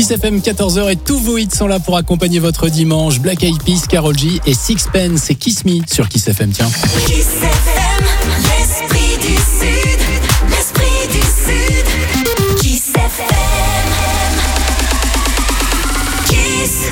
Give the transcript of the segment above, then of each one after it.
Kiss FM 14h et tous vos hits sont là pour accompagner votre dimanche. Black Eyed Peas, Karol G et Sixpence et Kiss Me sur Kiss FM. Tiens. Kiss FM, l'esprit du Sud, l'esprit du Sud. Kiss FM, Kiss.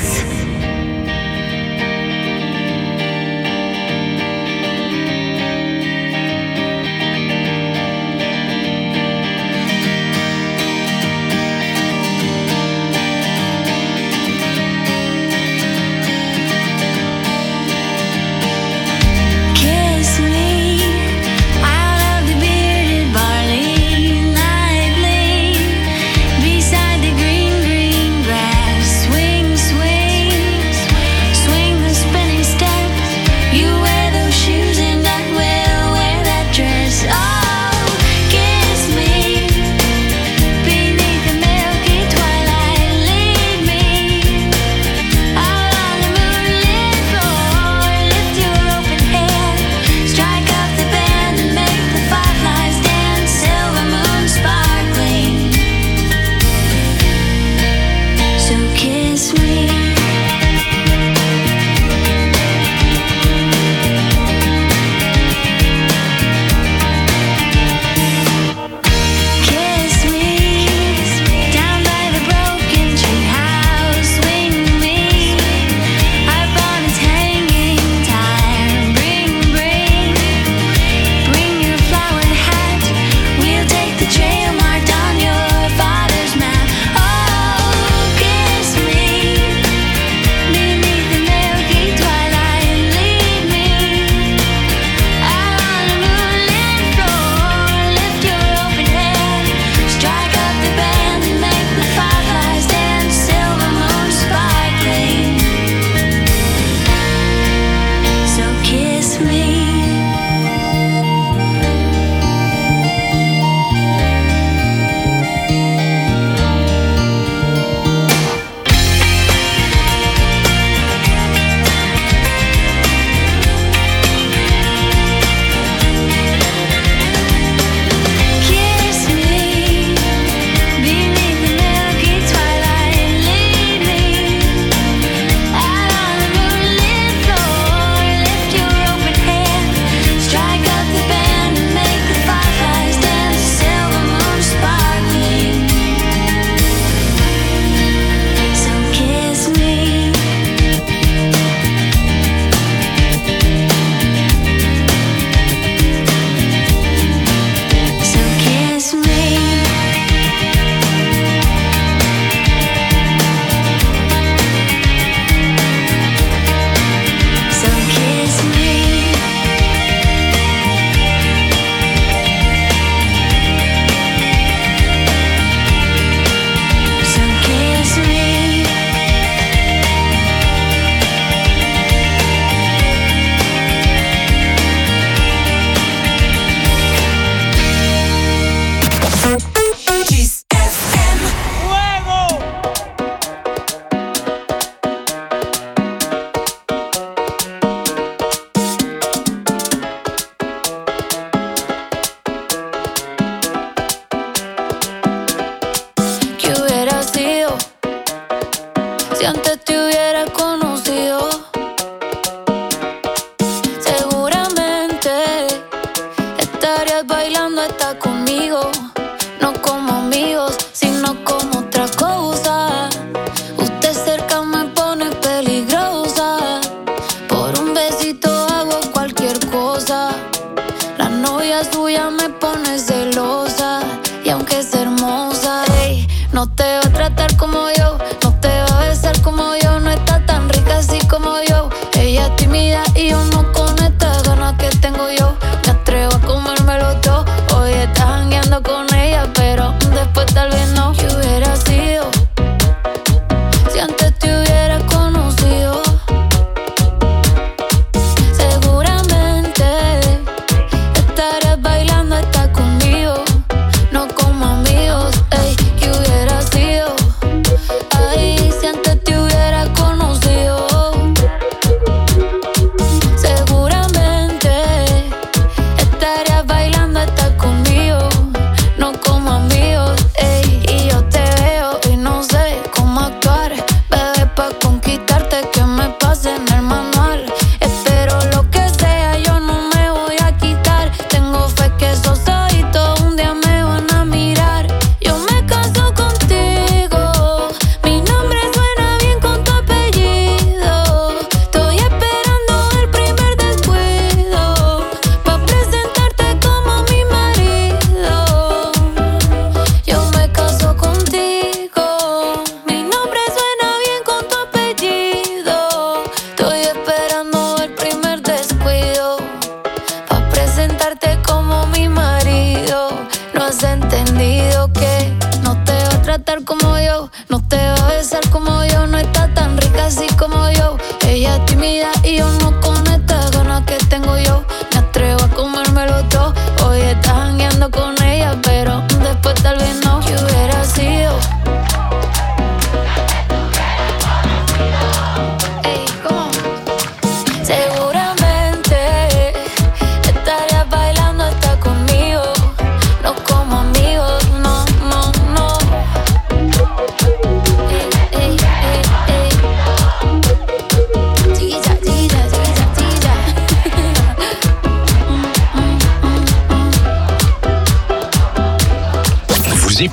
No como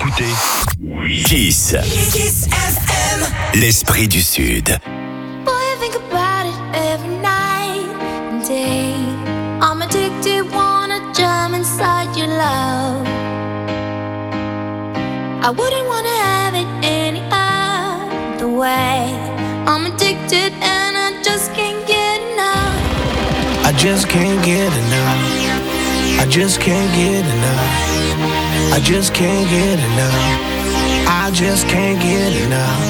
écoutez Kiss. Kiss FM. L'esprit du Sud. Boy, I think about it every night and day. I'm addicted, wanna jump inside your love. I wouldn't wanna have it any other way. I'm addicted and I just can't get enough. I just can't get enough. I just can't get enough. I just can't get enough. I just can't get enough.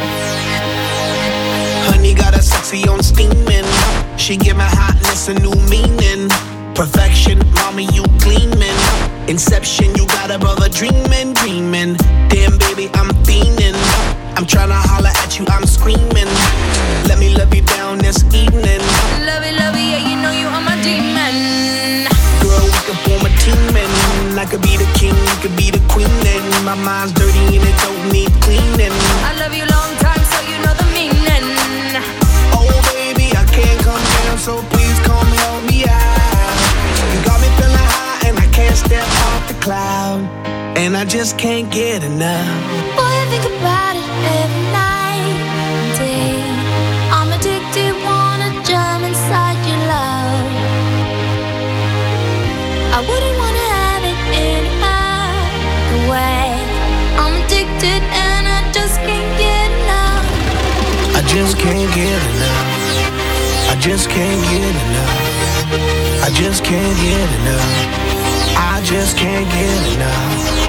Honey got a sexy on steaming. She give my hotness a new meaning. Perfection, mommy, you gleaming. Inception, you got a brother dreaming, dreaming. Damn, baby, I'm fiending. I'm tryna holler at you, I'm screaming. Let me love you down this evening. Love it, yeah, you know you are my demon. Girl, we could form a team and I could be the king, you could be the queen. And my mind's dirty and it don't need cleaning. I love you long time, so you know the meaning. Oh, baby, I can't come down, so please come help me out. You got me feeling high and I can't step off the cloud. And I just can't get enough. Boy, I think about it every night and day. I'm addicted, wanna jump inside your love. I wouldn't wanna have it any other way. I'm addicted and I just can't get enough. I just can't get enough. I just can't get enough. I just can't get enough. I just can't get enough.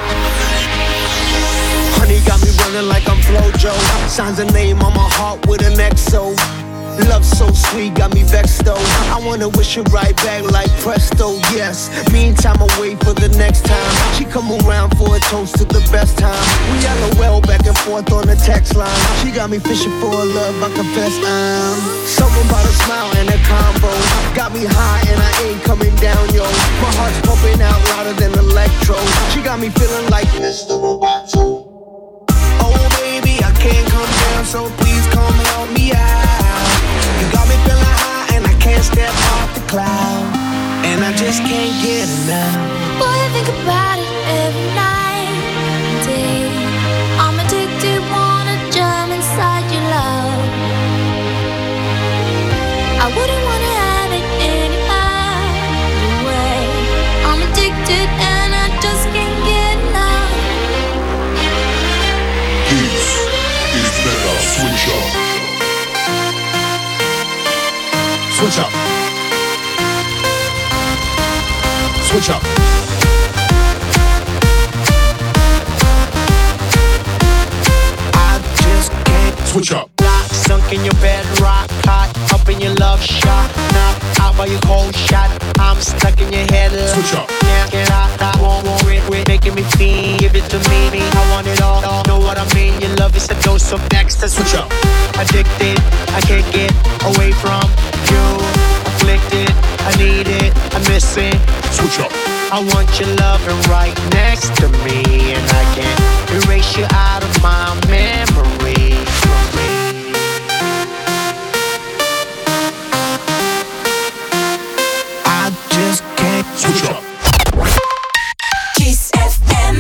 Honey got me running like I'm Flojo. Signs a name on my heart with an XO. Love so sweet, got me vexed though. I wanna wish it right back like presto, yes. Meantime, I wait for the next time. She come around for a toast to the best time. We LOL back and forth on the text line. She got me fishing for a love, I confess I'm something about a smile and a combo. Got me high and I ain't coming down, yo. My heart's pumping out louder than electro. She got me feeling like Mr. Roboto. Oh baby, I can't come down, so please come help me out. You got me feeling high and I can't step off the cloud. And I just can't get enough. Boy, I think about it every night and day. I'm addicted, wanna jump inside your love. I wouldn't wanna have it any other way. I'm addicted and I just can't get enough. This is better switch up. Switch up. Switch up. I just can't Switch up. lock, sunk in your bed, rock hot, up in your love shot, knock out by your cold shot. I'm stuck in your head. Switch up. Can't get out, I won't it, making me feel. Give it to me, I want it all. Know what I mean? Your love is a dose of ecstasy. Switch up. Addicted, I can't get away from you. Afflicted, I need it, I miss it. Switch up. I want your loving right next to me, and I can't erase you out of my memory. I just can't Switch up. Kiss FM.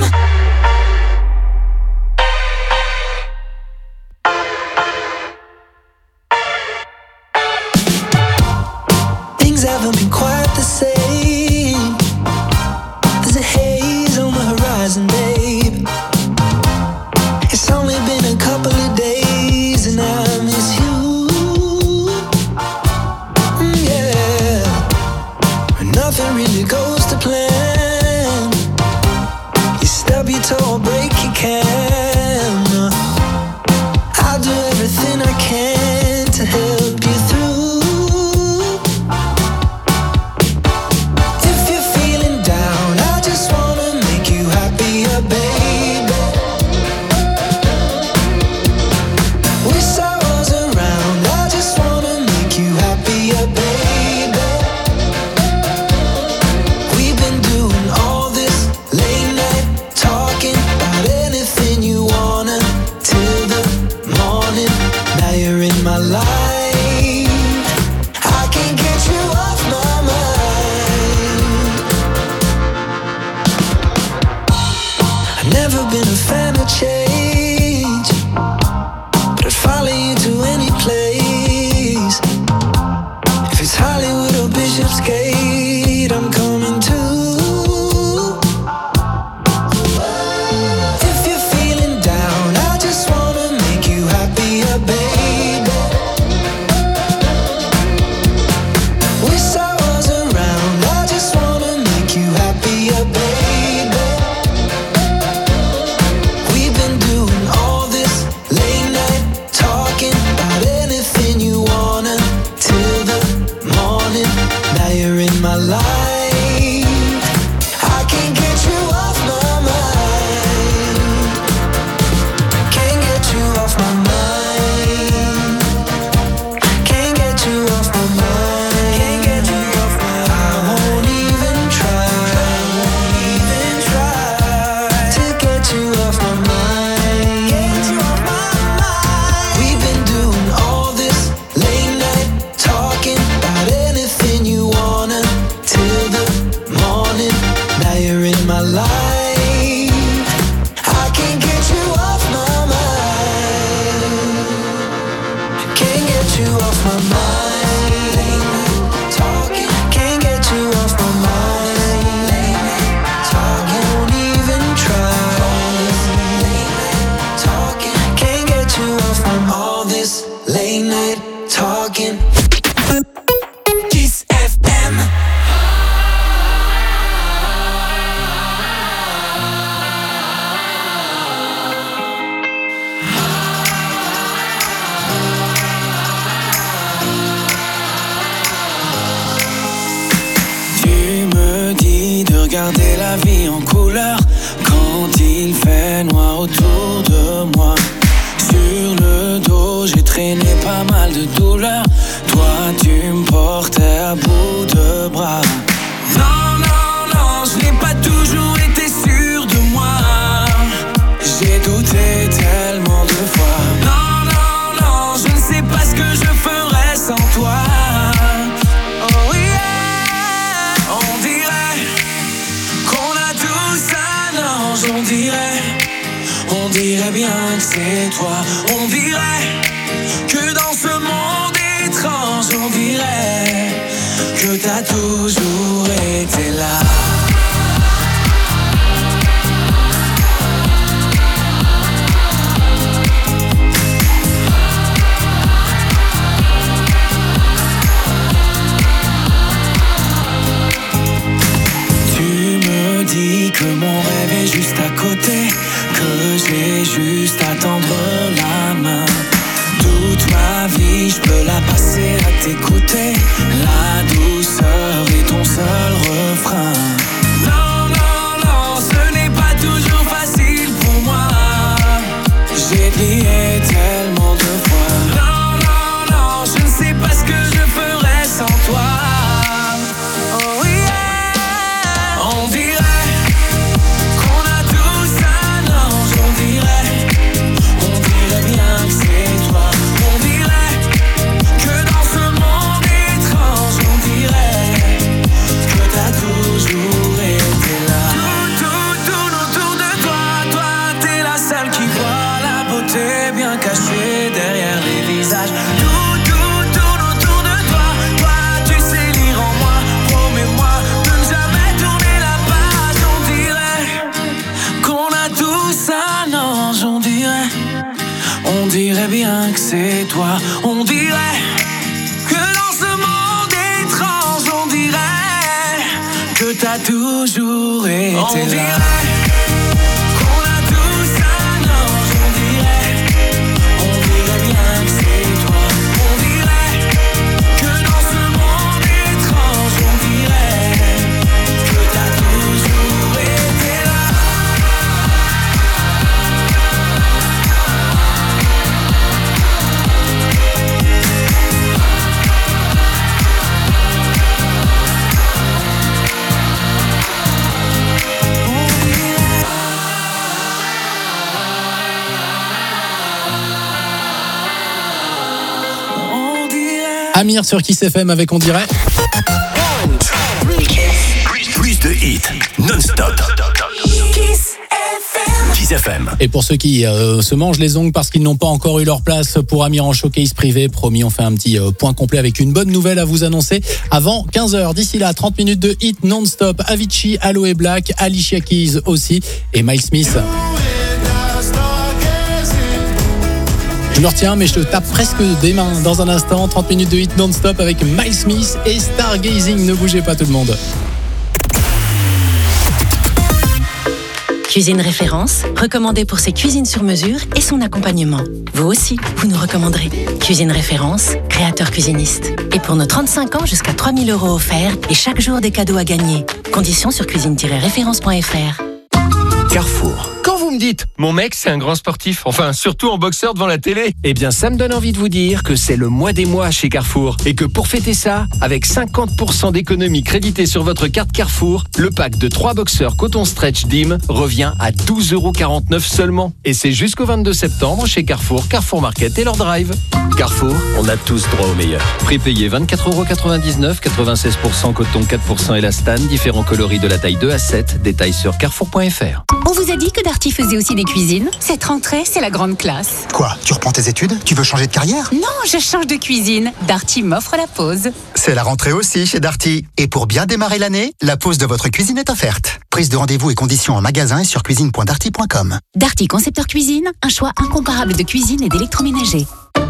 Things haven't been quite the same. There's a haze on the horizon, babe. nothing to change, but I'd follow you to any place. If it's Hollywood or Bishopsgate, I'm coming too. If you're feeling down, I just wanna make you happier, baby. Wish I was around, I just wanna make you happier, baby. We've been doing all this late night talking about anything you wanna till the morning. Now you're in my life. I can't get you off my mind. Can't get you off my mind. Can't get you off my mind. Can't get you off my mind. I won't even try. To get you off my mind. Get you off my mind. We've been doing all this late night talking about anything you wanna till the morning. Now you're in my life. I can't get you off my mind. Can't get you off my mind. Late night talking. Can't get you off my mind. Late night talking. Won't even try. Late night talking. Can't get you off from all this late night talking. Kiss FM. Tu me dis de regarder la vie en couleur quand il fait noir autour de moi. Sur le dos, j'ai traîné pas mal de douleurs. Toi, tu me portais à bout de bras. Non, non, non, je n'ai pas toujours été sûr de moi. J'ai douté tellement de fois. Non, non, non, je ne sais pas ce que je ferais sans toi. Oh yeah, on dirait qu'on a tous un ange. On dirait bien que c'est toi. On dirait que dans ce monde étrange, on dirait que t'as toujours été là. Tu me dis que mon rêve est juste à côté, que j'ai juste à tendre la main. Toute ma vie, je peux la passer à t'écouter. La douceur est ton seul refrain. Non, non, non, ce n'est pas toujours facile pour moi. J'ai plié tellement de fois. Non, non, non, je ne sais pas ce que je ferais sans toi. Oh yeah, on dirait qu'on a tous un ange. On dirait bien que c'est toi. On dirait que dans ce monde étrange, on dirait que t'as toujours été là. Tout autour de toi, toi t'es la seule qui voit la beauté bien cachée derrière les visages. Tout autour de toi, toi tu sais lire en moi. Promets-moi de ne jamais tourner la page. On dirait qu'on a tous un ange. On dirait bien que c'est toi. On dirait que dans ce monde étrange, on dirait que t'as toujours été là. On dirait qu'on a tous un ange. On dirait bien que c'est toi. On dirait que dans ce monde étrange, on dirait que t'as toujours été là. Amir sur Kiss FM avec On dirait. Plus de hits non-stop. Kiss FM. Kiss FM. Et pour ceux qui se mangent les ongles parce qu'ils n'ont pas encore eu leur place pour Amir en showcase privé, promis, on fait un petit point complet avec une bonne nouvelle à vous annoncer avant 15h. D'ici là, 30 minutes de hit non-stop. Avicii, Aloe Black, Alicia Keys aussi et Miles Smith. Je me retiens, mais je te tape presque des mains dans un instant. 30 minutes de hit non-stop avec Miles Smith et Stargazing. Ne bougez pas tout le monde. Cuisine Référence, recommandée pour ses cuisines sur mesure et son accompagnement. Vous aussi, vous nous recommanderez. Cuisine Référence, créateur cuisiniste. Et pour nos 35 ans, jusqu'à 3 000 € offerts et chaque jour des cadeaux à gagner. Conditions sur cuisine-référence.fr. Carrefour. Quand vous me dites, mon mec c'est un grand sportif, enfin surtout en boxeur devant la télé, eh bien ça me donne envie de vous dire que c'est le mois des mois chez Carrefour et que pour fêter ça, avec 50% d'économie créditée sur votre carte Carrefour, le pack de 3 boxeurs coton stretch DIM revient à 12,49 € seulement. Et c'est jusqu'au 22 septembre chez Carrefour, Carrefour Market et leur drive. Carrefour, on a tous droit au meilleur. Prix payé 24,99 €, 96% coton, 4% élastane, différents coloris de la taille 2 à 7, détails sur carrefour.fr. On vous a dit que Darty faisait aussi des cuisines. Cette rentrée, c'est la grande classe. Quoi? Tu reprends tes études? Tu veux changer de carrière? Non, je change de cuisine. Darty m'offre la pause. C'est la rentrée aussi chez Darty. Et pour bien démarrer l'année, la pause de votre cuisine est offerte. Prise de rendez-vous et conditions en magasin et sur cuisine.darty.com. Darty Concepteur Cuisine, un choix incomparable de cuisine et d'électroménager.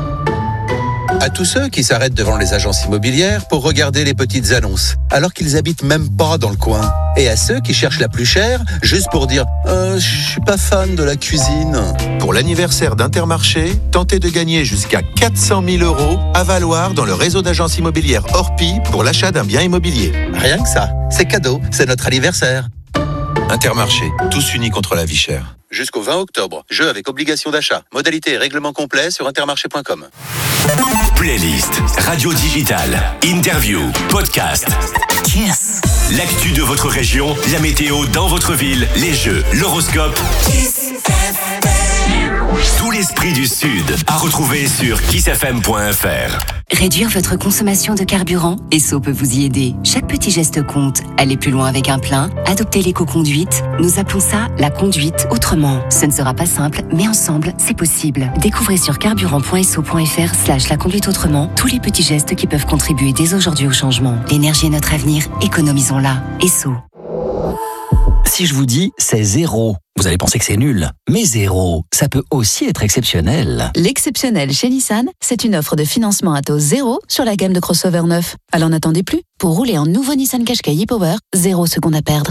À tous ceux qui s'arrêtent devant les agences immobilières pour regarder les petites annonces, alors qu'ils habitent même pas dans le coin. Et à ceux qui cherchent la plus chère, juste pour dire « je suis pas fan de la cuisine ». Pour l'anniversaire d'Intermarché, tentez de gagner jusqu'à 400 000 € à valoir dans le réseau d'agences immobilières Orpi pour l'achat d'un bien immobilier. Rien que ça, c'est cadeau, c'est notre anniversaire. Intermarché, tous unis contre la vie chère. Jusqu'au 20 octobre, jeu avec obligation d'achat. Modalité et règlement complet sur intermarché.com. Playlist, radio digitale, interview, podcast. Kiss. L'actu de votre région, la météo dans votre ville, les jeux, l'horoscope. Kiss FM. Tout l'esprit du Sud à retrouver sur kissfm.fr. Réduire votre consommation de carburant, Esso peut vous y aider. Chaque petit geste compte. Aller plus loin avec un plein, adopter l'éco-conduite. Nous appelons ça la conduite autrement. Ce ne sera pas simple, mais ensemble, c'est possible. Découvrez sur carburant.esso.fr/la conduite autrement tous les petits gestes qui peuvent contribuer dès aujourd'hui au changement. L'énergie est notre avenir, économisons-la. Esso. Si je vous dis c'est zéro, vous allez penser que c'est nul. Mais zéro, ça peut aussi être exceptionnel. L'exceptionnel chez Nissan, c'est une offre de financement à taux zéro sur la gamme de crossover neuf. Alors n'attendez plus. Pour rouler en nouveau Nissan Qashqai e-Power, 0 seconde à perdre.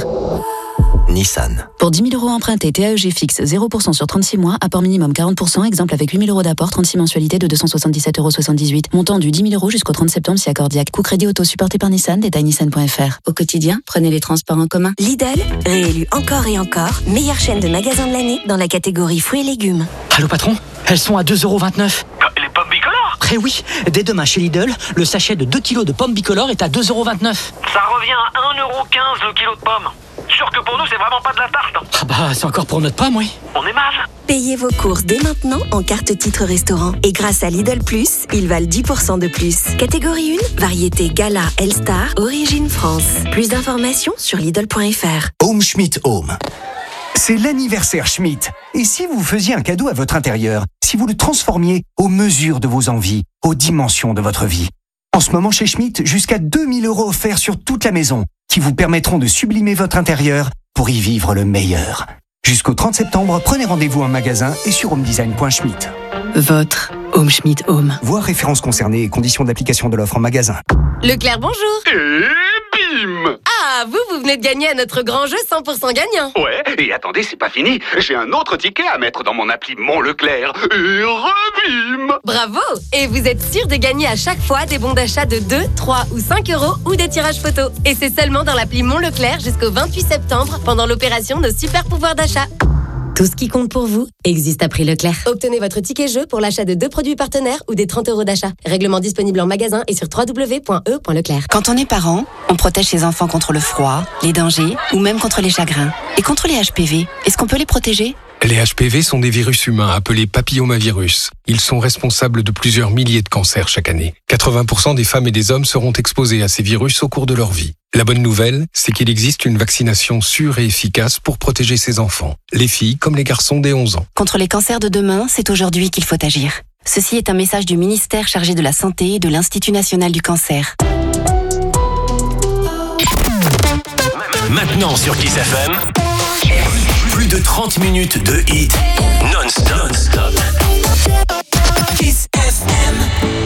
Nissan. Pour 10 000 € empruntés, TAEG fixe 0% sur 36 mois, apport minimum 40%, exemple avec 8 000 € d'apport, 36 mensualités de 277,78 €. Montant du 10 000 € jusqu'au 30 septembre si accordiaque. Coût crédit auto supporté par Nissan, détail nissan.fr. Au quotidien, prenez les transports en commun. Lidl, réélu encore et encore, meilleure chaîne de magasins de l'année dans la catégorie fruits et légumes. Allô patron, elles sont à 2,29 €. Les pommes bicolores? Eh oui, dès demain chez Lidl, le sachet de 2 kilos de pommes bicolores est à 2,29 €. Ça revient à 1,15 € le kilo de pommes. Sûr que pour nous, c'est vraiment pas de la tarte. Ah bah, c'est encore pour notre pomme, oui. On est mal. Payez vos courses dès maintenant en carte titre restaurant. Et grâce à Lidl Plus, ils valent 10% de plus. Catégorie 1, variété Gala Elstar, origine France. Plus d'informations sur Lidl.fr. Home Schmidt Home. C'est l'anniversaire Schmidt. Et si vous faisiez un cadeau à votre intérieur, si vous le transformiez aux mesures de vos envies, aux dimensions de votre vie? En ce moment chez Schmidt, jusqu'à 2 000 € offerts sur toute la maison, qui vous permettront de sublimer votre intérieur pour y vivre le meilleur. Jusqu'au 30 septembre, prenez rendez-vous en magasin et sur homedesign.schmidt. Votre Home Schmidt Home. Voir références concernées et conditions d'application de l'offre en magasin. Leclerc, bonjour. Et bim! Ah, vous venez de gagner à notre grand jeu 100% gagnant. Ouais, et attendez, c'est pas fini. J'ai un autre ticket à mettre dans mon appli Mon Leclerc. Et rebim! Bravo! Et vous êtes sûr de gagner à chaque fois des bons d'achat de 2, 3 ou 5 € ou des tirages photos. Et c'est seulement dans l'appli Mon Leclerc jusqu'au 28 septembre pendant l'opération Nos Super Pouvoirs d'achat. Tout ce qui compte pour vous existe à prix Leclerc. Obtenez votre ticket jeu pour l'achat de 2 produits partenaires ou des 30 € d'achat. Règlement disponible en magasin et sur www.e.leclerc. Quand on est parent, on protège ses enfants contre le froid, les dangers ou même contre les chagrins. Et contre les HPV, est-ce qu'on peut les protéger ? Les HPV sont des virus humains appelés papillomavirus. Ils sont responsables de plusieurs milliers de cancers chaque année. 80% des femmes et des hommes seront exposés à ces virus au cours de leur vie. La bonne nouvelle, c'est qu'il existe une vaccination sûre et efficace pour protéger ces enfants, les filles comme les garçons dès 11 ans. Contre les cancers de demain, c'est aujourd'hui qu'il faut agir. Ceci est un message du ministère chargé de la Santé et de l'Institut national du cancer. Maintenant sur Kiss FM, plus de 30 minutes de hits non-stop. Kiss FM.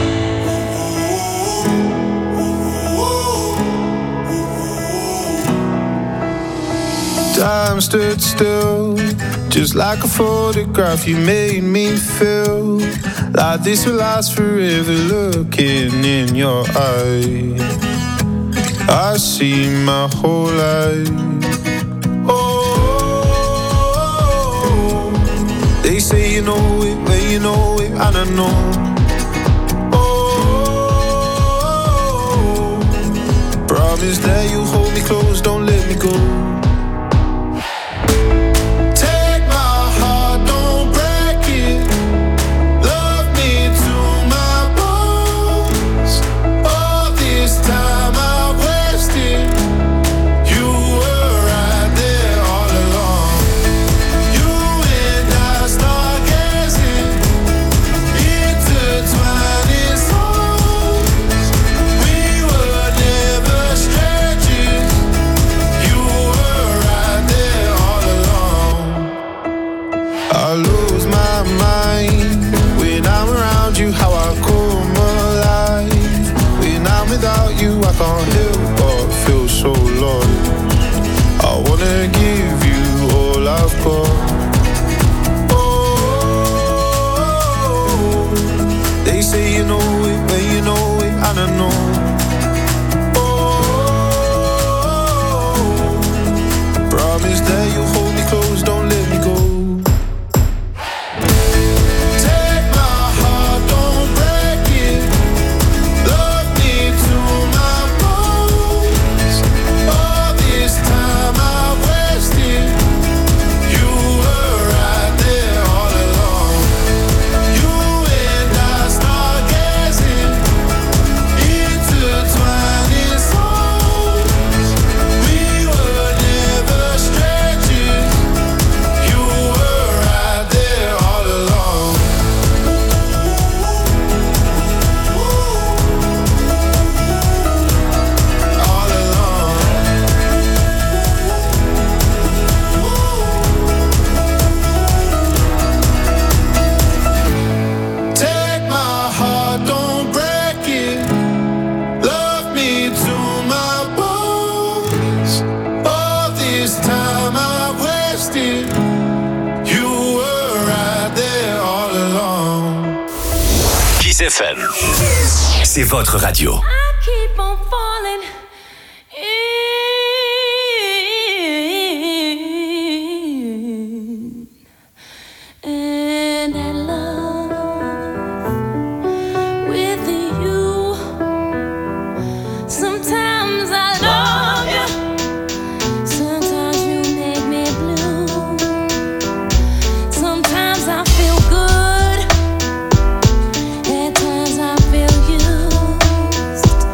Time stood still, just like a photograph. You made me feel like this will last forever. Looking in your eyes, I see my whole life. Oh, they say you know it, but you know it, I don't know. Oh, promise that you hold me close, don't let me go. Can't help but feel so lost. I wanna give you all I've got. Oh, they say you know it, but you know it, I don't know. Oh, promise that you hold me close, don't let me go. FM. C'est votre radio. At times I feel used.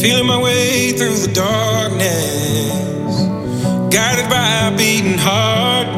feeling my way through the darkness, guided by a beating heart.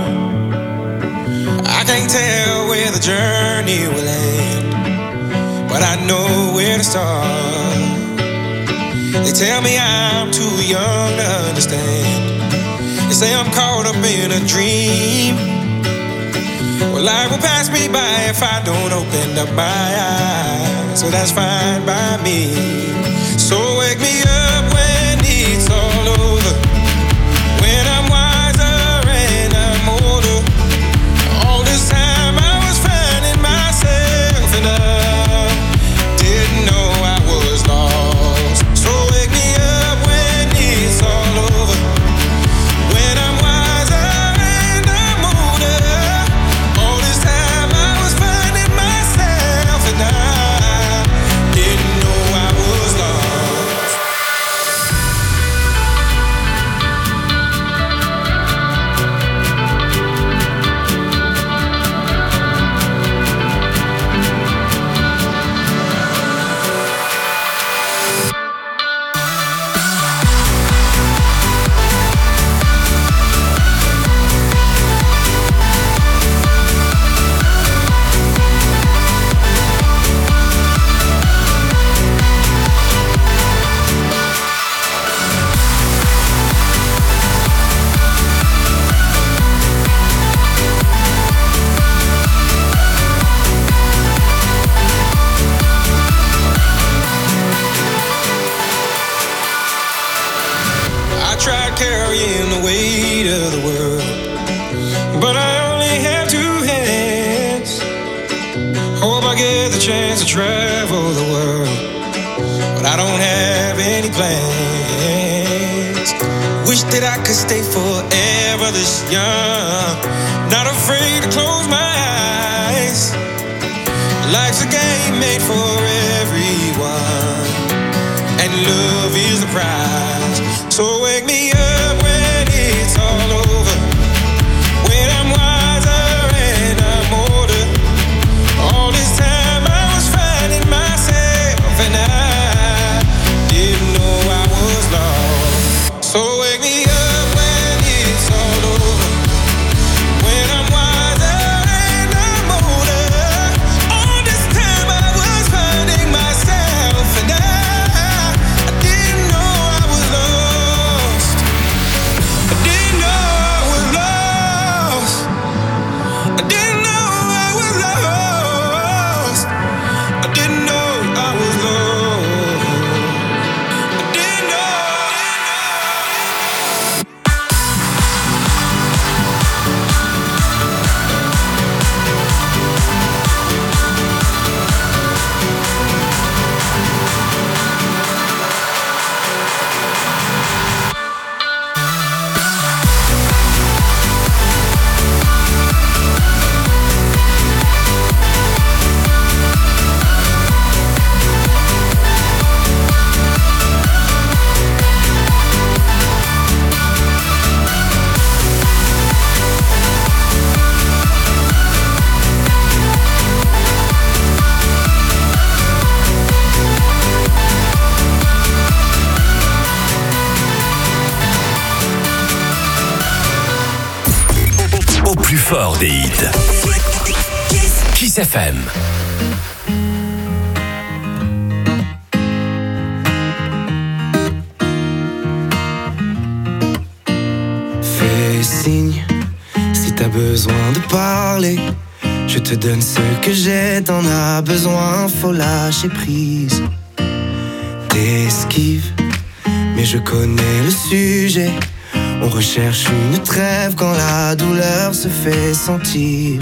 I can't tell where the journey will end, but I know where to start. They tell me I'm too young to understand. They say I'm caught up in a dream. Well, life will pass me by if I don't open up my eyes. So that's fine by me. So wake me up when it's all over, when I'm wiser and I'm older. All this time I was finding myself and I didn't know I was lost. So wake me up when it's all over, when I'm wiser and I'm older. All this time I was finding myself and I didn't know I was lost. I tried carrying the weight of the world, but I only have two hands. Hope I get the chance to travel the world, but I don't have any plans. Wish that I could stay forever this young, not afraid to close my eyes. Life's a game made for everyone, and love is the prize. So wake me up when it's all over, when I'm wiser and I'm older. All this time I was finding myself and I didn't know I was lost. So wake me up when it's all over, when I'm wiser and I'm older. All this time I was finding myself and I didn't know I was lost. I didn't know I was lost. I didn't know I was lost. I didn't know I was lost. I didn't know. Au plus fort des hits. Kiss FM. Fais signe si t'as besoin de parler. Je te donne ce que j'ai, t'en as besoin, faut lâcher prise. T'esquives, mais je connais le sujet. On recherche une trêve quand la douleur se fait sentir.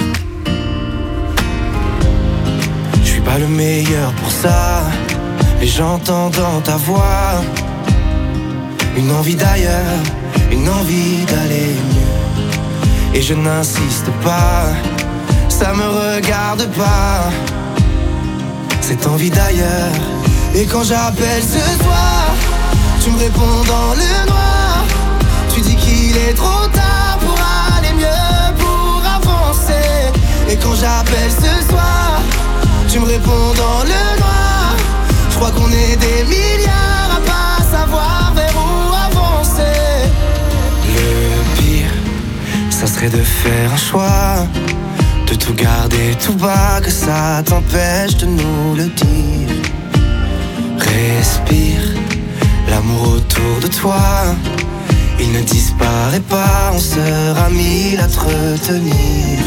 Je suis pas le meilleur pour ça, mais j'entends dans ta voix une envie d'ailleurs, une envie d'aller mieux. Et je n'insiste pas, ça me regarde pas, cette envie d'ailleurs. Et quand j'appelle ce soir, tu me réponds dans le noir. Tu dis qu'il est trop tard pour aller mieux, pour avancer. Et quand j'appelle ce soir, tu me réponds dans le noir. Je crois qu'on est des milliards à passer savoir vers où avancer. Le pire, ça serait de faire un choix, de tout garder tout bas, que ça t'empêche de nous le dire. Respire, l'amour autour de toi, il ne disparaît pas, on sera mille à te retenir.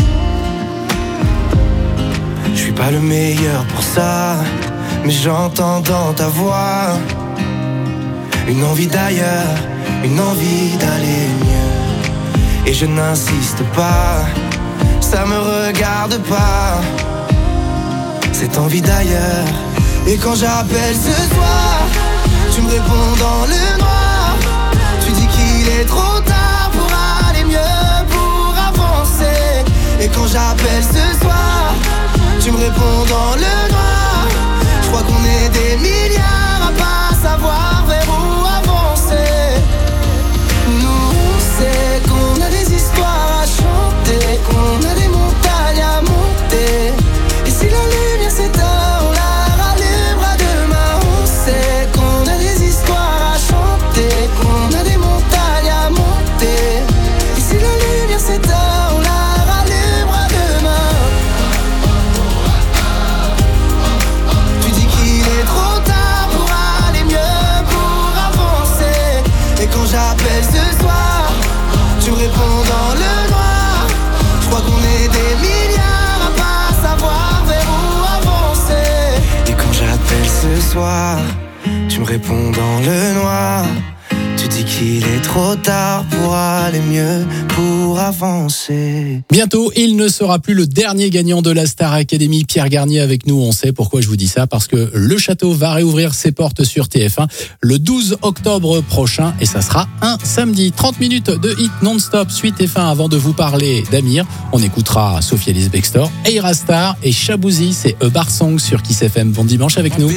Je suis pas le meilleur pour ça, mais j'entends dans ta voix une envie d'ailleurs, une envie d'aller mieux. Et je n'insiste pas, ça me regarde pas, cette envie d'ailleurs. Et quand j'appelle ce soir, tu me réponds dans le noir. Tu dis qu'il est trop tard pour aller mieux, pour avancer. Et quand j'appelle ce soir, tu me réponds dans le noir. Je crois qu'on est des milliards à pas savoir vers où avancer. Nous on sait qu'on a des histoires à chanter, qu'on a des montagnes à monter. Et si la lumière s'éteint, on la rallumera demain. On sait qu'on a des histoires à chanter, qu'on a des montagnes à monter. Et si la lumière s'éteint, on la rallumera demain. Tu dis qu'il est trop tard pour aller mieux, pour avancer. Et quand j'appelle ce soir, tu me réponds dans le noir. Je crois qu'on est des milliards à pas savoir vers où avancer. Et quand j'appelle ce soir, tu me réponds dans le noir. Tu dis qu'il est trop tard pour aller mieux, pour avancer. Bientôt, il ne sera plus le dernier gagnant de la Star Academy. Pierre Garnier avec nous, on sait pourquoi je vous dis ça, parce que le château va réouvrir ses portes sur TF1 le 12 octobre prochain et ça sera un samedi. 30 minutes de hit non-stop, suite F1 avant de vous parler d'Amir. On écoutera Sophie Ellis Bextor, Eira Star et Shabouzi, c'est A Bar Song sur Kiss FM. Bon dimanche avec nous.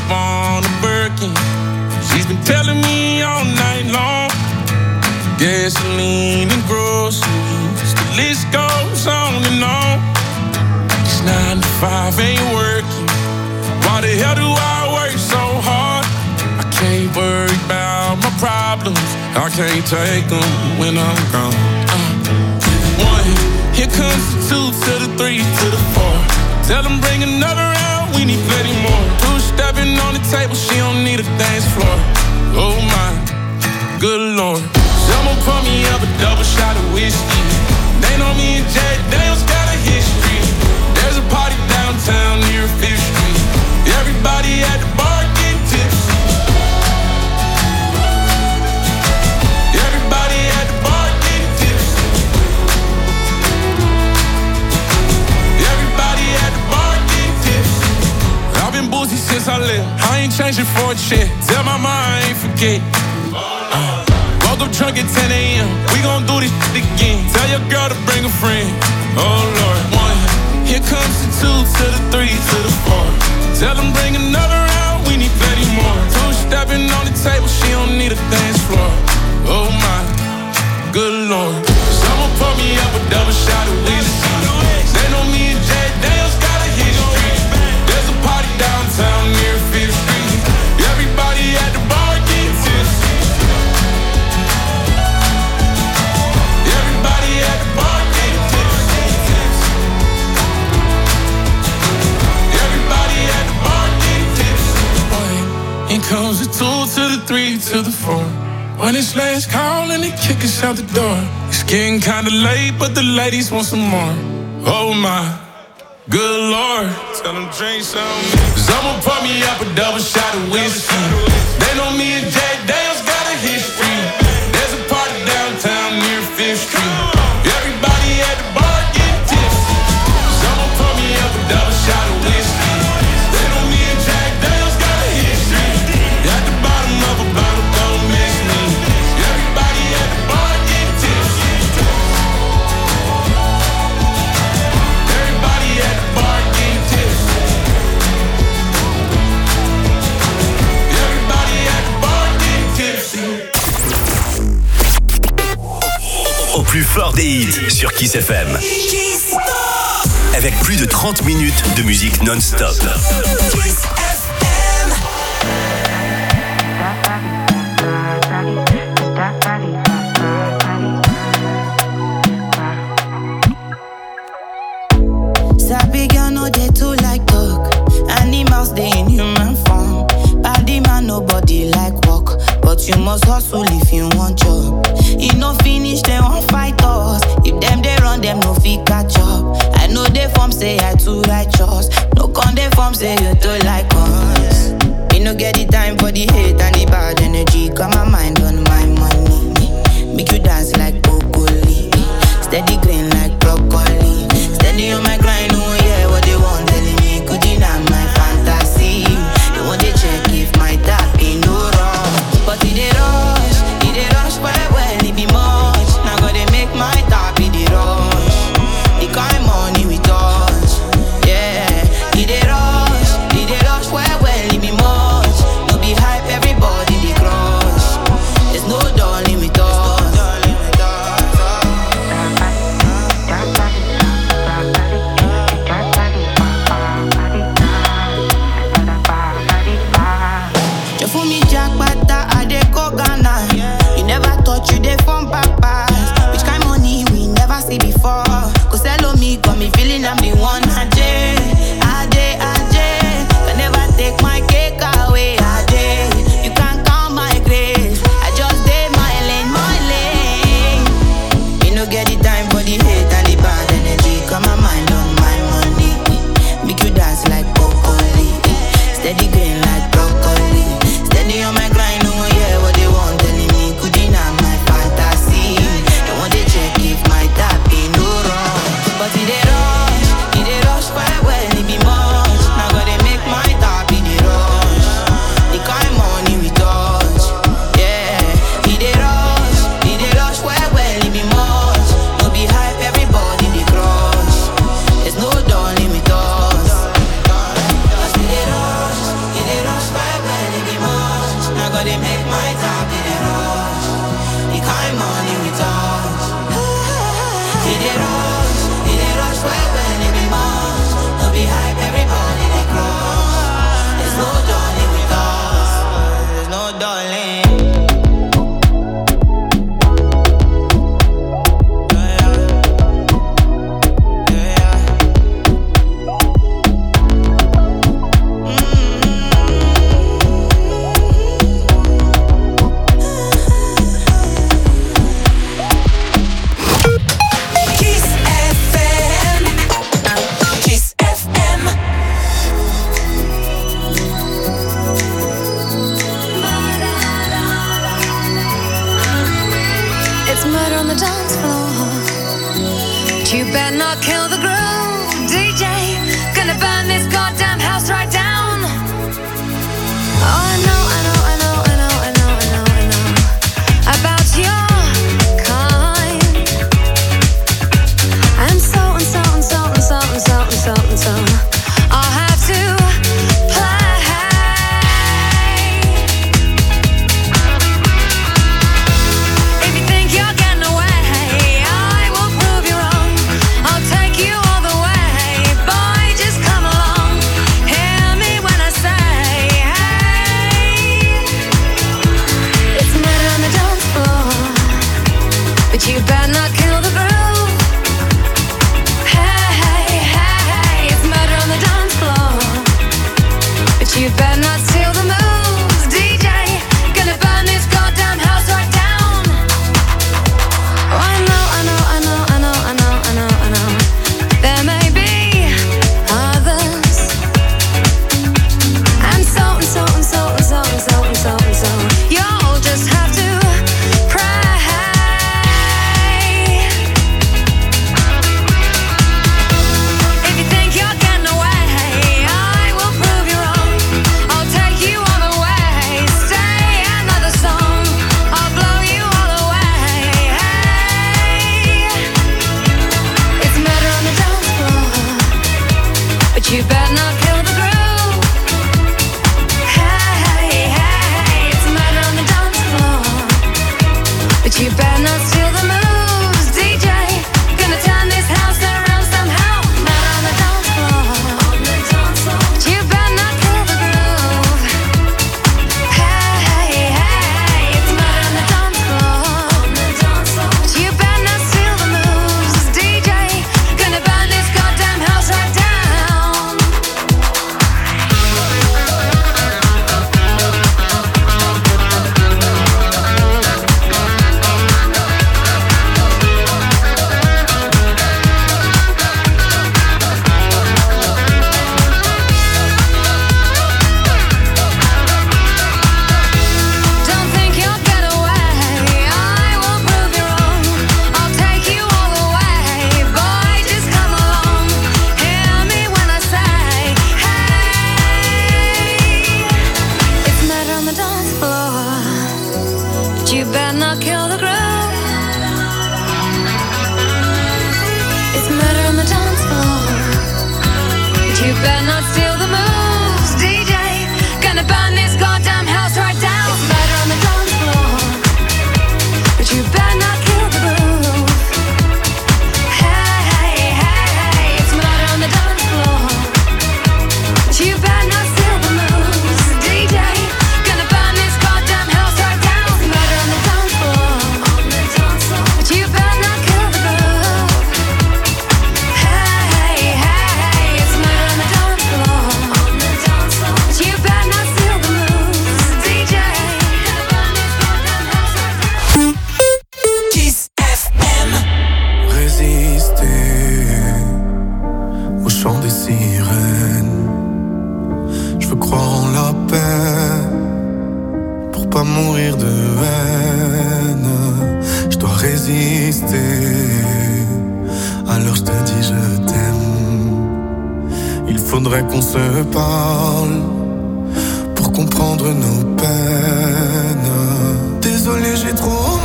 She's been telling me all night long, gasoline and groceries, the list goes on and on. It's 9 to 5, ain't working. Why the hell do I work so hard? I can't worry about my problems, I can't take them when I'm gone. 1, here comes the 2 to the 3 to the 4. Tell them bring another round, we need plenty more. 2 stepping on the table, she don't need a dance floor. Oh my, good Lord. Someone pour me up a double shot of whiskey. They know me and Jack Daniels got a history. There's a party downtown near 5th Street. Everybody at the bar getting tipsy. Everybody at the bar getting tipsy. Everybody at the bar getting tipsy. I've been boozy since I left, I ain't changing for a check. Tell my mind I ain't forget. Woke up drunk at 10 a.m. We gon' do this shit again. Tell your girl to bring a friend. Oh Lord. 1, here comes the 2 to the 3 to the 4. Tell them bring another round, we need plenty more. 2 stepping on the table, she don't need a dance floor. Oh my, good Lord. Someone pour me up a double shot of whiskey. They know me and Jack Daniels got a history. There's a party downtown near 5th Street. Everybody at the bar getting tipsy. Everybody at the bar getting tipsy. Everybody at the bar getting tipsy. In comes the 2 to the 3 to the 4. When it's last call and they kick us out the door. It's getting kinda late, but the ladies want some more. Oh my, good Lord. Tell them drink some. Someone pour me up a double shot of whiskey. They know me and Jack Daniels got a history. There's a party downtown near 5th Street. Everybody at the bar getting tipsy. Someone pour me up a double shot of whiskey. They know me and Jack Daniels got a history. At the bottom of a bottle, don't miss me. Everybody at the bar getting tipsy. Everybody at the bar getting tipsy. Everybody at the bar getting tipsy. Au plus fort des hits sur Kiss FM. Avec plus de 30 minutes de musique non-stop. Kiss FM. But you must hustle if you want job. You no finish, they won't fight us. If them they run, them no fit catch up. I know they form say I too righteous. No con they form say you too like us. Me no get the time for the hate and the bad energy. Got my mind on my money. Make you dance like broccoli. Steady green like broccoli. Steady on my grind, oh yeah, what they want telling me. Could deny my fantasy. They want to check if my tap ain't no wrong. But it they rush, well, it be much. Now gotta make my tap in the rush. The kind money we touch, yeah. It they rush, well, it be much. No be hype, everybody they crush. There's no darling with us. You dey from papas. Which kind money we never see before? Cause hello me, got me feeling I'm the one. Ajay. Can never take my cake away. Ajay. You can't count my grace. I just did my lane. Me no get the time for the hate and the bad energy. Got my mind on my money. Make you dance like broccoli. Steady green like broccoli. Steady on my grind, oh yeah, what they want telling me. Could deny my fantasy. They want to check if my tap ain't no wrong. But it they rush, well, it be much. Now gotta make my tap in the rush. The kind money we touch, yeah. It they rush, well, it be much. No be hype, everybody they crush. There's no darling with us. Cause it paix, pour pas mourir de haine. Je dois résister, alors je te dis je t'aime. Il faudrait qu'on se parle pour comprendre nos peines. Désolé, j'ai trop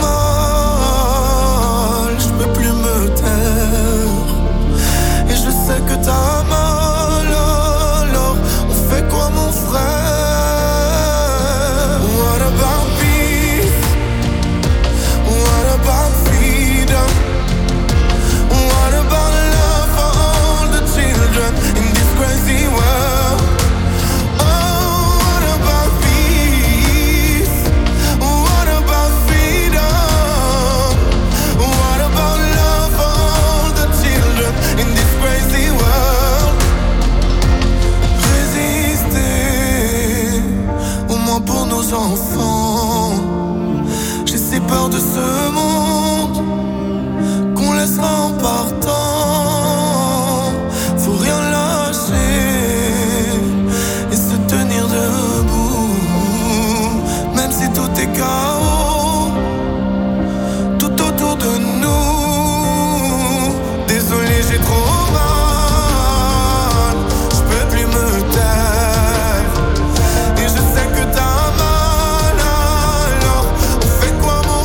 mal, je peux plus me taire. Et je sais que t'as mal, alors on fait quoi mon frère? What about peace? What about freedom? What about love for all the children in this crazy world? Oh, what about peace? What about freedom? What about love for all the children in this crazy world? Résister, au moins pour nos enfants. J'ai si peur de ce monde qu'on laissera en partant. Faut rien lâcher et se tenir debout, même si tout est chaos tout autour de nous. Désolé, j'ai trop mal, je peux plus me taire. Et je sais que t'as mal, alors on fait quoi mon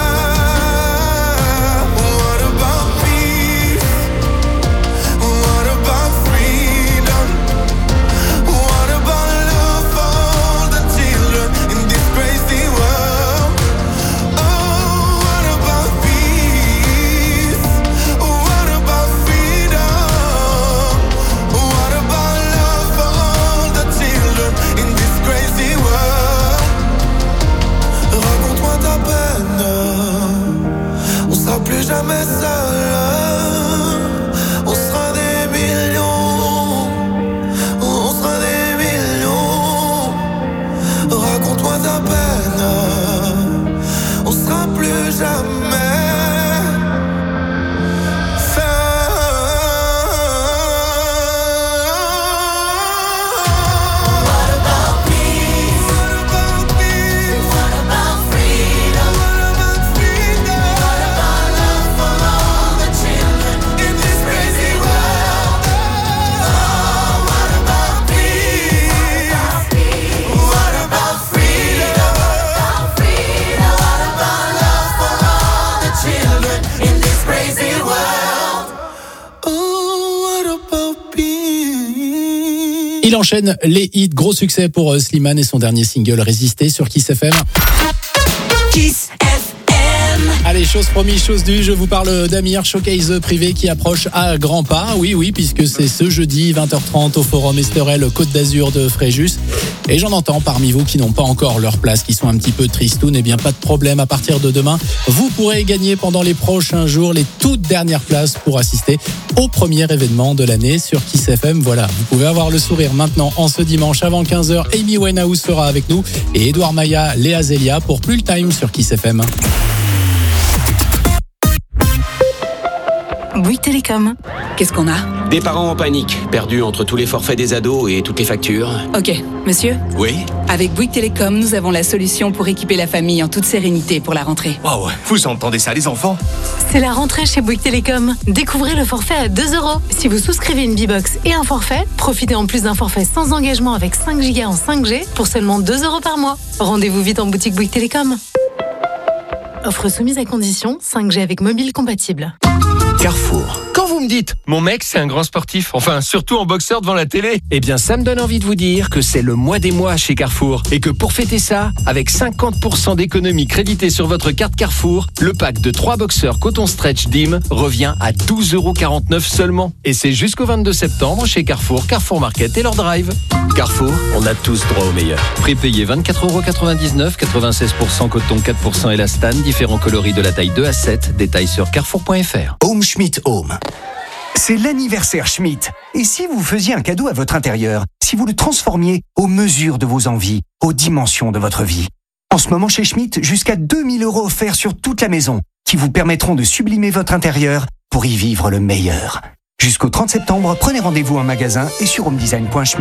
frère? What about peace? What about freedom? What about love for all the children in this crazy world? Oh, what about peace? What about freedom? What about love for all the children in this crazy world? Raconte-moi ta peine, on sera plus jamais seul. On sera des millions, on sera des millions. Raconte-moi ta peine, on sera plus jamais Il enchaîne les hits, gros succès pour Slimane et son dernier single Résister sur Kiss FM. Kiss FM. Allez, chose promise, chose due, je vous parle d'Amir, showcase privé qui approche à grands pas. Oui, puisque c'est ce jeudi 20h30 au Forum Esterel Côte d'Azur de Fréjus. Et j'en entends parmi vous qui n'ont pas encore leur place, qui sont un petit peu tristounes. Eh bien, pas de problème, à partir de demain, vous pourrez gagner pendant les prochains jours les toutes dernières places pour assister au premier événement de l'année sur Kiss FM. Voilà, vous pouvez avoir le sourire maintenant en ce dimanche avant 15h. Amy Winehouse sera avec nous et Edouard Maya, Léa Zelia pour Plus le Time sur Kiss FM. Bouygues Télécom. Qu'est-ce qu'on a? Des parents en panique, perdus entre tous les forfaits des ados et toutes les factures. Ok, monsieur? Oui? Avec Bouygues Télécom, nous avons la solution pour équiper la famille en toute sérénité pour la rentrée. Waouh, vous entendez ça les enfants? C'est la rentrée chez Bouygues Télécom. Découvrez le forfait à 2 €. Si vous souscrivez une B-Box et un forfait, profitez en plus d'un forfait sans engagement avec 5 Go en 5G pour seulement 2 € par mois. Rendez-vous vite en boutique Bouygues Télécom. Offre soumise à condition, 5G avec mobile compatible. Carrefour. Quand vous me dites, mon mec c'est un grand sportif, enfin surtout en boxeur devant la télé, eh bien ça me donne envie de vous dire que c'est le mois des mois chez Carrefour et que pour fêter ça, avec 50% d'économie créditée sur votre carte Carrefour, le pack de 3 boxeurs coton stretch DIM revient à 12,49 € seulement. Et c'est jusqu'au 22 septembre chez Carrefour, Carrefour Market et leur drive. Carrefour, on a tous droit au meilleur. Prix payé 24,99 €, 96% coton, 4% élastane, différents coloris de la taille 2 à 7, détails sur carrefour.fr. Home Schmidt Home. C'est l'anniversaire Schmidt. Et si vous faisiez un cadeau à votre intérieur, si vous le transformiez aux mesures de vos envies, aux dimensions de votre vie? En ce moment chez Schmidt, jusqu'à 2000 € offerts sur toute la maison, qui vous permettront de sublimer votre intérieur pour y vivre le meilleur. Jusqu'au 30 septembre, prenez rendez-vous en magasin et sur homedesign.schmidt.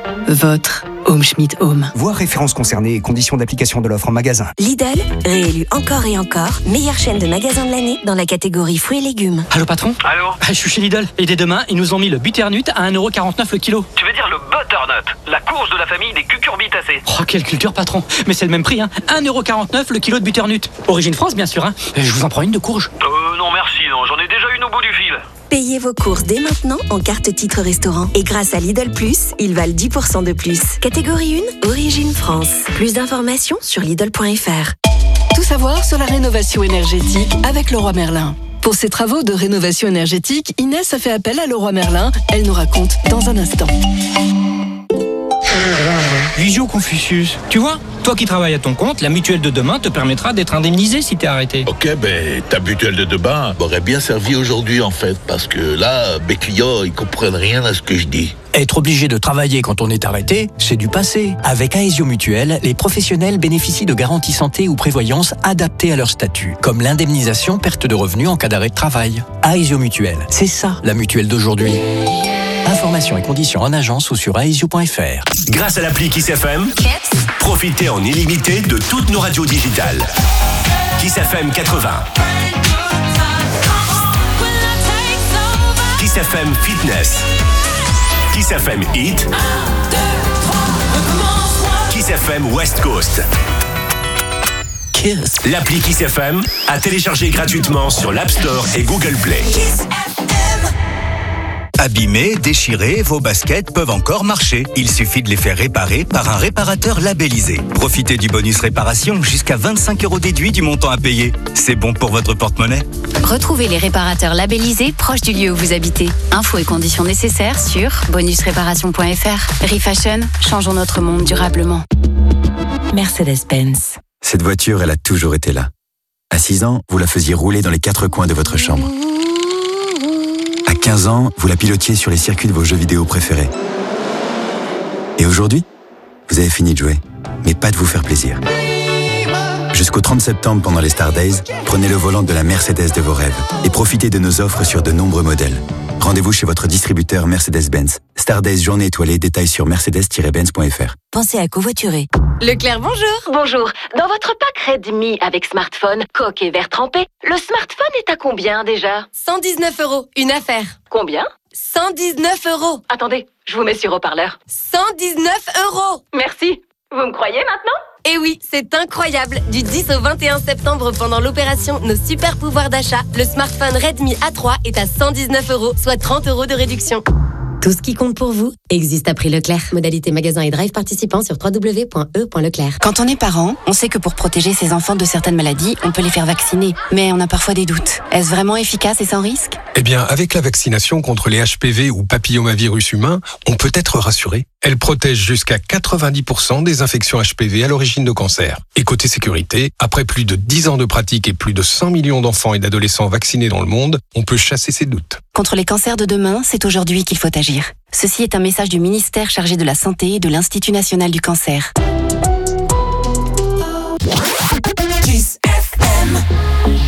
Votre Home Schmidt Home. Voir références concernées et conditions d'application de l'offre en magasin. Lidl, réélu encore et encore, meilleure chaîne de magasins de l'année dans la catégorie fruits et légumes. Allô patron? Allô? Je suis chez Lidl et dès demain, ils nous ont mis le butternut à 1,49€ le kilo. Tu veux dire le butternut, la courge de la famille des cucurbitacées. Oh, quelle culture patron. Mais c'est le même prix, hein. 1,49€ le kilo de butternut. Origine France bien sûr, hein. Je vous en prends une de courge. Non merci, non, j'en ai déjà une au bout du fil. Payez vos courses dès maintenant en carte titre restaurant. Et grâce à Lidl Plus, ils valent 10% de plus. Catégorie 1, Origine France. Plus d'informations sur Lidl.fr. Tout savoir sur la rénovation énergétique avec Leroy Merlin. Pour ses travaux de rénovation énergétique, Inès a fait appel à Leroy Merlin. Elle nous raconte dans un instant. Visio Confucius. Tu vois, toi qui travailles à ton compte, la mutuelle de demain te permettra d'être indemnisé si t'es arrêté. Ok, ta mutuelle de demain m'aurait bien servi aujourd'hui en fait, parce que là, mes clients, ils comprennent rien à ce que je dis. Être obligé de travailler quand on est arrêté, c'est du passé. Avec Aesio Mutuelle, les professionnels bénéficient de garanties santé ou prévoyance adaptées à leur statut, comme l'indemnisation perte de revenus en cas d'arrêt de travail. Aesio Mutuelle, c'est ça la mutuelle d'aujourd'hui. Informations et conditions en agence ou sur aesio.fr. Grâce à l'appli Kiss FM, profitez en illimité de toutes nos radios digitales. Kiss FM 80. Kiss FM Fitness. Kiss FM Hit. Kiss FM West Coast. Kiss. L'appli Kiss FM à télécharger gratuitement sur l'App Store et Google Play. Abîmés, déchirés, vos baskets peuvent encore marcher. Il suffit de les faire réparer par un réparateur labellisé. Profitez du bonus réparation, jusqu'à 25€ déduit du montant à payer. C'est bon pour votre porte-monnaie. Retrouvez les réparateurs labellisés proches du lieu où vous habitez. Infos et conditions nécessaires sur bonusréparation.fr. Refashion, changeons notre monde durablement. Mercedes-Benz. Cette voiture, elle a toujours été là. À 6 ans, vous la faisiez rouler dans les 4 coins de votre chambre. À 15 ans, vous la pilotiez sur les circuits de vos jeux vidéo préférés. Et aujourd'hui, vous avez fini de jouer, mais pas de vous faire plaisir. Jusqu'au 30 septembre, pendant les Star Days, prenez le volant de la Mercedes de vos rêves et profitez de nos offres sur de nombreux modèles. Rendez-vous chez votre distributeur Mercedes-Benz. Star Days journée étoilée, détails sur mercedes-benz.fr. Pensez à covoiturer. Leclerc, bonjour. Bonjour. Dans votre pack Redmi avec smartphone, coque et verre trempé, le smartphone est à combien déjà? 119€, une affaire. Combien? 119€. Attendez, je vous mets sur haut-parleur. 119€. Merci. Vous me croyez maintenant? Et oui, c'est incroyable. Du 10 au 21 septembre, pendant l'opération Nos super pouvoirs d'achat, le smartphone Redmi A3 est à 119€, soit 30€ de réduction. Tout ce qui compte pour vous existe à prix Leclerc. Modalité magasin et drive participant sur www.e.leclerc. Quand on est parent, on sait que pour protéger ses enfants de certaines maladies, on peut les faire vacciner. Mais on a parfois des doutes. Est-ce vraiment efficace et sans risque? Eh bien, avec la vaccination contre les HPV ou papillomavirus humains, on peut être rassuré. Elle protège jusqu'à 90% des infections HPV à l'origine de cancer. Et côté sécurité, après plus de 10 ans de pratique et plus de 100 millions d'enfants et d'adolescents vaccinés dans le monde, on peut chasser ses doutes. Contre les cancers de demain, c'est aujourd'hui qu'il faut agir. Ceci est un message du ministère chargé de la Santé et de l'Institut national du cancer. Kiss FM.